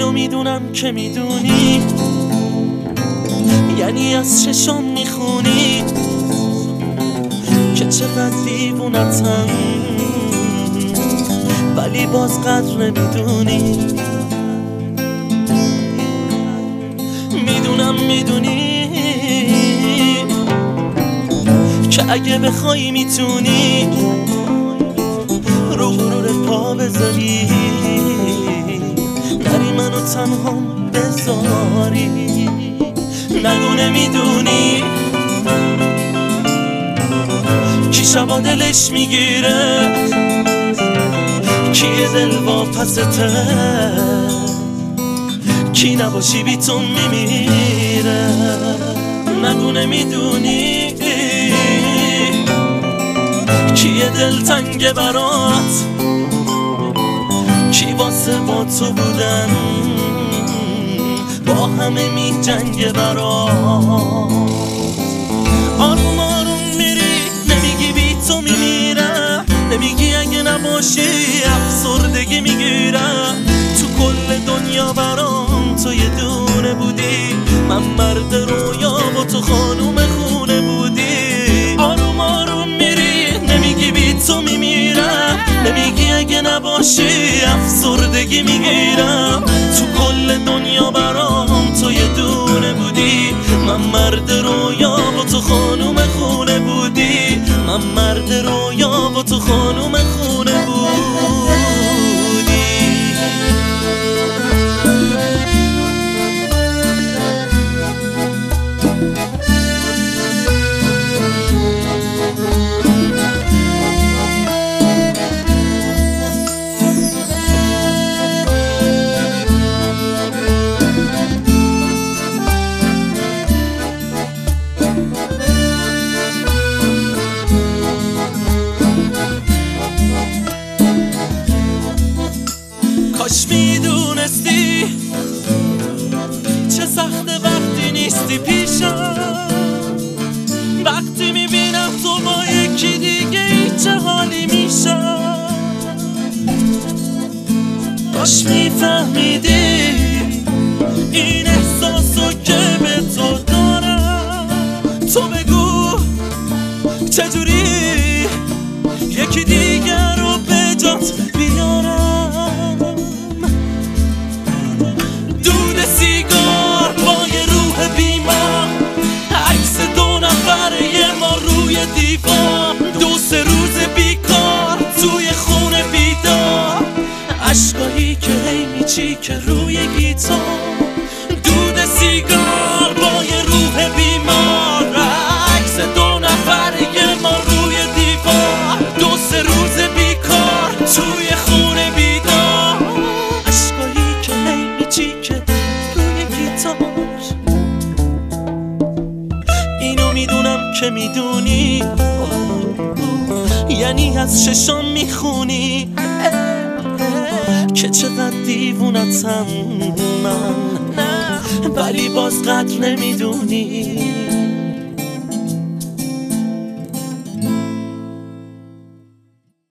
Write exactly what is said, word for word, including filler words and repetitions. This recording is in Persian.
اینو میدونم که میدونی، یعنی از چشم میخونی که چقدر دیوونتم، ولی باز قدر نمیدونی. میدونم میدونی که اگه بخوای میتونی رو غرور پا بذاری، نری منو تنها بذاری. نگو نمیدونی کی شبا دلش میگیره، کی دل واپسته، کی نباشی بی تو میمیره. نگو نمیدونی کی دل تنگ برات، کی واسه با تو بودن با همه می جنگ برات. آروم آروم میری نمیگی بی تو میمیرم، نمیگی اگه نباشی افسردگی میگیرم. تو کل دنیا برام تو یه دونه بودی، من مرد رویا و تو خانوم خونه بودی. آروم آروم میری نمیگی بی تو میمیرم، نمیگی اگه نباشی افسردگی میگیرم. تو کل دنیا برام تو یه دونه بودی، من مرد رویا و تو خانوم خونه بودی، من مرد رویا و تو خانوم خونه بودی. کاش میدونستی چه سخته وقتی نیستی پیشم، وقتی میبینم تو با یکی دیگه چه حالی میشم. کاش میفهمیدی این احساسو که به تو دارم. تو بگو چجوری یکی دیگر رو به جات بیارم. سیگار با یه روح بیمار، عکس دو نفره ما روی دیوار، دو سه روز بیکار توی خونه بیدار، عشقایی که هی میچی که روی گیتار. دود سیگار با یه روح بیمار، عکس دو نفره ما روی دیوار، دو سه روز بیکار توی خونه بیدار، عشقایی که هی میچی که اینو میدونم که میدونی، یعنی از چشم میخونی که چقدر دیوونتم من، ولی باز قدر نمیدونی.